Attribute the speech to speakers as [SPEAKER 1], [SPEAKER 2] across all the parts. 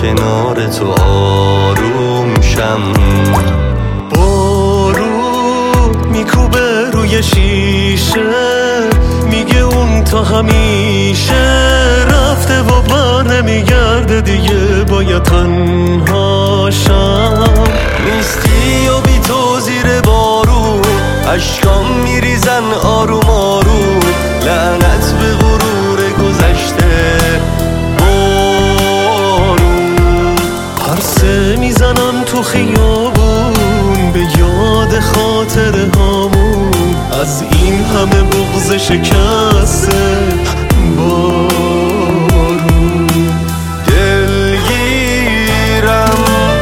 [SPEAKER 1] کنار تو آروم شم. بارون میکوبه روی شیشه، میگه اون تا همیشه رفته و بر نمیگرده دیگه، باید تنها شم. نیستی و بی تو زیر بارون، اشکام میریزن آروم آروم، لعنت به غرور گذشته. بارون پرسه میزنم تو خیابون، به یاد خاطره هامون، از این همه بغض شکسته. بارون دلگیرم،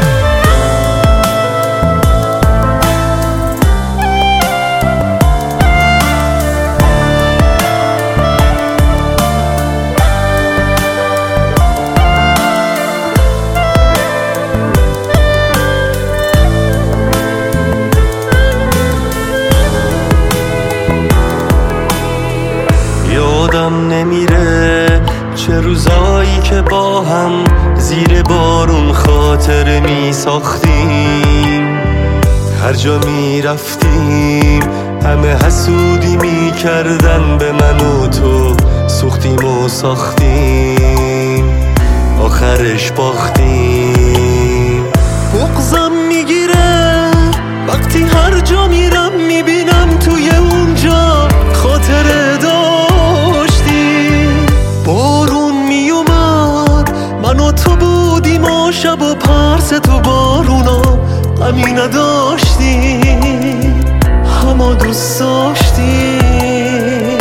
[SPEAKER 1] یادم نمیره چه روزایی که با هم زیر بارون خاطره می ساختیم. هر جا می رفتیم همه حسودی می کردن به من و تو، سوختیم و ساختیم آخرش باختیم. بغضم میگیره وقتی هر جا میرم میبینم توی اونجا خاطره داشتیم. بارون میومد من و تو بودیم و شب و پرس تو بارونا غمی نداشتیم، همه دوست داشتیم.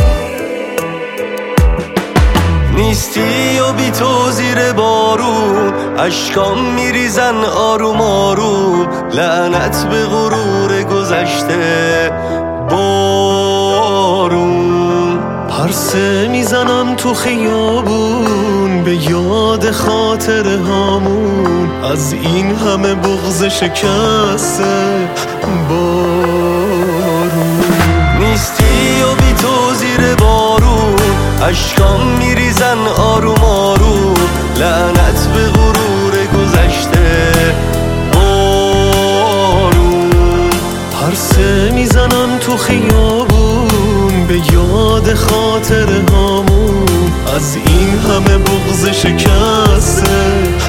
[SPEAKER 1] نیستی و بی تو زیر بارون، اشکام میریزن آروم آروم، لعنت به غرور گذشته. بارون پرسه میزنم تو خیابون، به یاد خاطره هامون، از این همه بغض شکسته. بارون نیستی و بی تو زیر بارون، اشکام میریزن آروم آروم، لعنت به غرور گذشته. بارون پرسه میزنم تو خیابون، به یاد خاطره هامون، از این همه بغض شکسته.